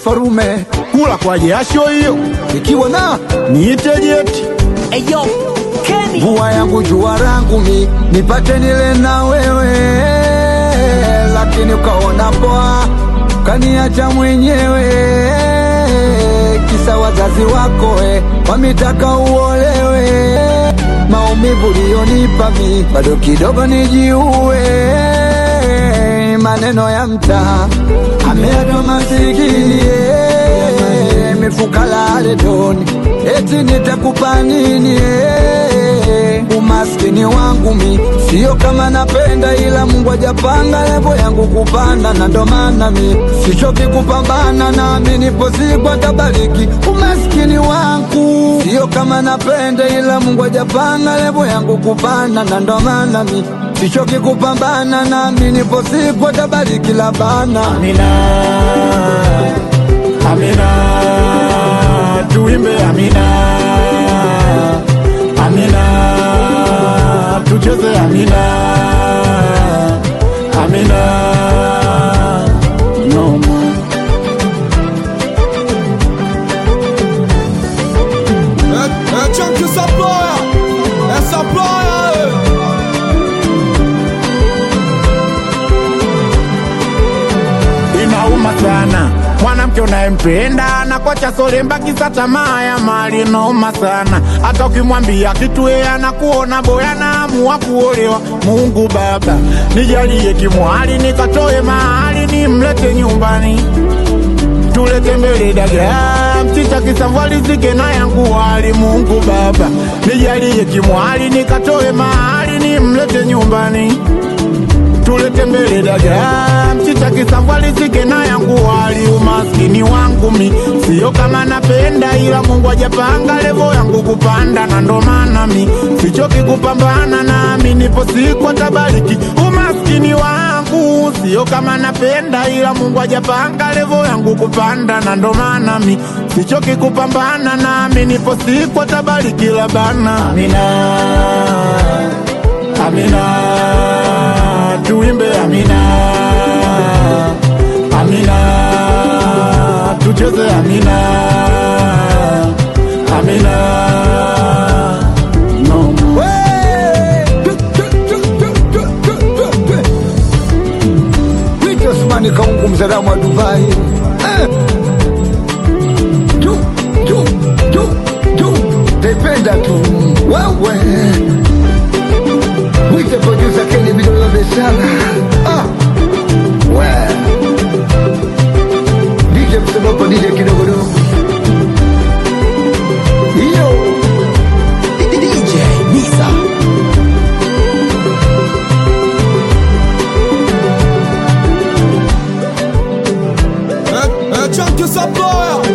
Farume, kula kwa jasho hiyo, ikiwa na niite jeti. Eyo Kenny, vua yangu jua rangu mi nipate nile na wewe, lakini ukaona poa kaniacha mwenyewe, kisa wazazi wako wamitaka uolewe. Maumivu lionipa mi bado kidogo nijiue, maneno ya mtaa ameado masikini, mifuka la redoni eti nitakupa nini? Umaskini wangu mi sio kama napenda, ila Mungu hajapanga levo yangu kupanda, na ndo maana mi sichoki kupambana, nami nipo siku atabariki. Umaskini wangu sio kama napenda, ila Mungu hajapanga levo yangu kupanda, na ndo maana mi sichoki kupambana, nami nipo siku atabariki labana. Amina, Amina, tuimbe Amina, Amina, tucheze Amina, Amina, no more. Chunky supplier, supplier. Inauma sana mwanamke unayempenda na kwacha sole mbaki za tamaa ya mali. Inauma sana hata ukimwambia kitu yeye anakuona boya na amua kuolewa. Mungu Baba nijalie kimwali, nikatoe mahali nimlete nyumbani, tulete mbele dagaa mchicha kisavwali zike na yangu wali. Mungu Baba nijalie kimwali, nikatoe mahali nimlete nyumbani, tulete mbele dagaa mchicha kisavwali zike na yangu wali. Umaskini wangu mi sio kama napenda, ila Mungu hajapanga levo yangu kupanda, na ndo maana mi sichoki kupambana, nami nipo siku atabariki. Umaskini wangu sio kama napenda, ila Mungu hajapanga levo yangu kupanda, na ndo maana mi sichoki kupambana, nami nipo siku atabariki labana. Amina, Amina, tuimbe Amina, Amina, tucheze Amina, Amina, no more. Wito Osmani Kaungu mzalamu wa Dubai, tependa tu wewe. Wito producer Kenny Bidolo Besala, DJ Msebopo, DJ Kidogodogo, iyo DJ Nisa. Chunky supplier.